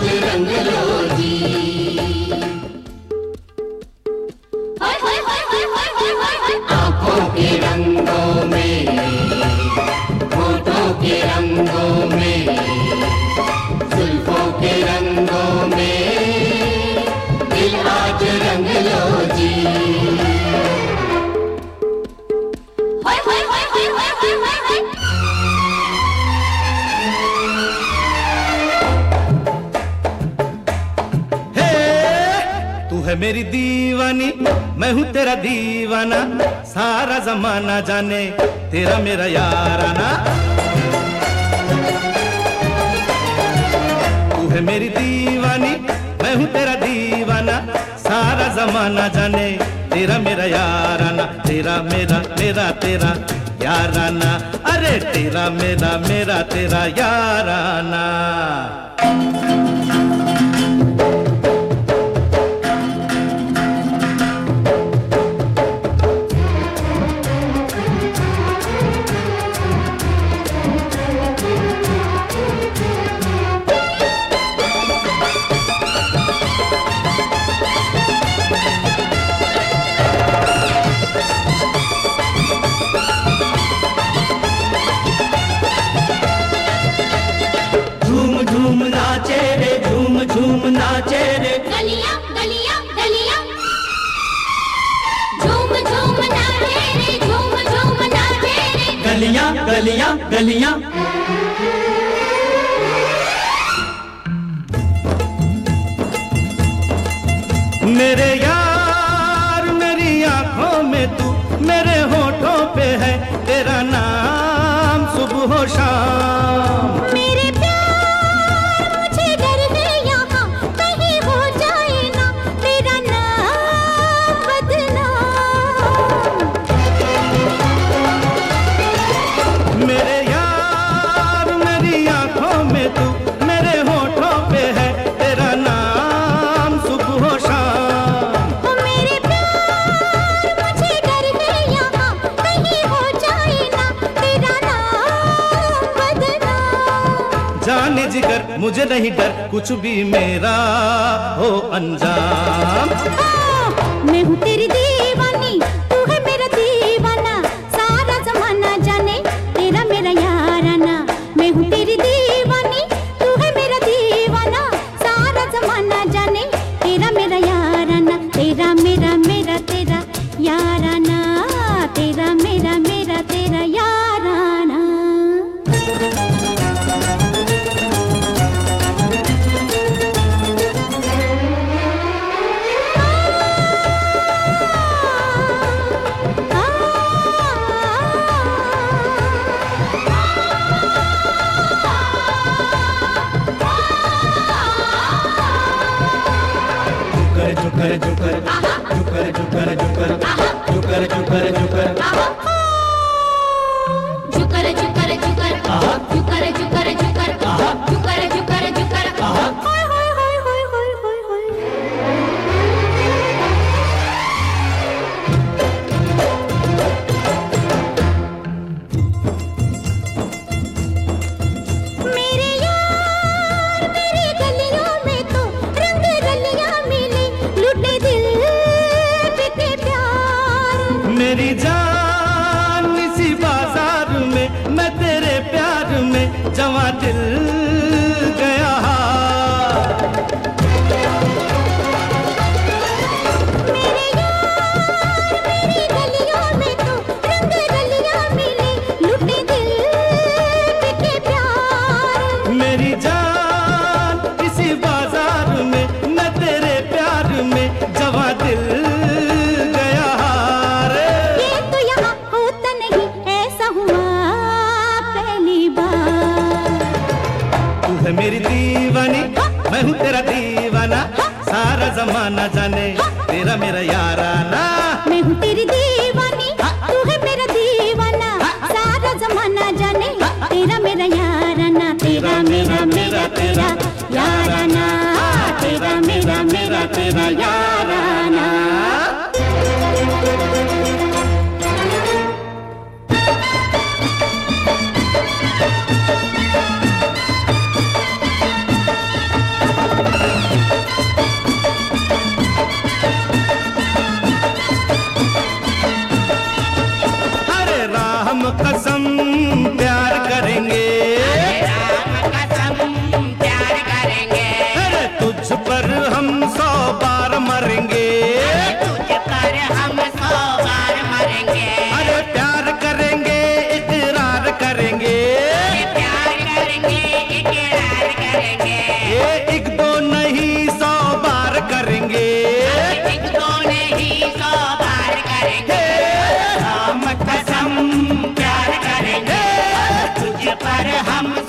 रंग लो जी। आंखों के रंगों में, होठों के रंगों में, जुल्फों के रंगों में, दिल आज रंग लो जी। तू है मेरी दीवानी, मैं हूँ तेरा दीवाना, सारा जमाना जाने तेरा मेरा याराना। तू है मेरी दीवानी, मैं हूँ तेरा दीवाना, सारा जमाना जाने तेरा मेरा याराना। तेरा मेरा मेरा तेरा याराना, अरे तेरा मेरा मेरा तेरा याराना। झूम नाचे रे, झूम झूम नाचे रे, गलियां गलियां गलियां, झूम झूम नाचे रे, झूम झूम नाचे रे, गलियां गलियां गलियां। मेरे यार मेरी आंखों में तू, मेरे होठों पे है तेरा नाम सुबह हो शाम। मेरे प्यार मुझे डर है यहाँ कहीं हो जाए ना तेरा नाम बदनाम। मेरे यार मेरी आंखों में तू, मेरे होठों पे है तेरा नाम सुबह हो शाम। मेरे प्यार मुझे डर है यहाँ कहीं हो जाए ना तेरा नाम बदनाम। जाने जिगर मुझे नहीं डर कुछ भी मेरा हो अंजाम। मैं हूँ तेरी दीवानी, तू है मेरा दीवाना, सारा जमाना जाने तेरा मेरा याराना। मैं हूँ तेरी दीवानी, तू है मेरा दीवाना, सारा जमाना जाने तेरा मेरा याराना। तेरा मेरा मेरा तेरा याराना, तेरा मेरा मेरा तेरा याराना। जुकर जुकर जुकर जुकर जुकर जुकर जुकर जुकर जुकर जुकर जुकर जुकर जुकर जुकर जुकर जुकर जुकर जुकर होय होय होय होय होय होय होय। मेरे यार मेरी गलियों में तो रंग रलियां मिले, लुटे दिल बिके प्यार। मेरी जान इसी बाजार में, मैं तेरे प्यार में जवां दिल गया हार। मेरे यार मेरी गलियों में तो रंग रलियां मिले, लुटे दिल बिके प्यार। मेरी जान इसी बाजार में, मैं तेरे प्यार में जवां दिल गया हार। ये तो यहाँ होता नहीं, ऐसा हुआ पहली बार। तू है मेरी दीवानी, मैं हूँ तेरा दीवाना, सारा जमाना जाने तेरा मेरा याराना। मैं हूँ तेरी दीवानी, तू है मेरा दीवाना, सारा जमाना जाने तेरा मेरा याराना। तेरा मेरा मेरा तेरा याराना, तेरा मेरा मेरा तेरा याराना। पर हम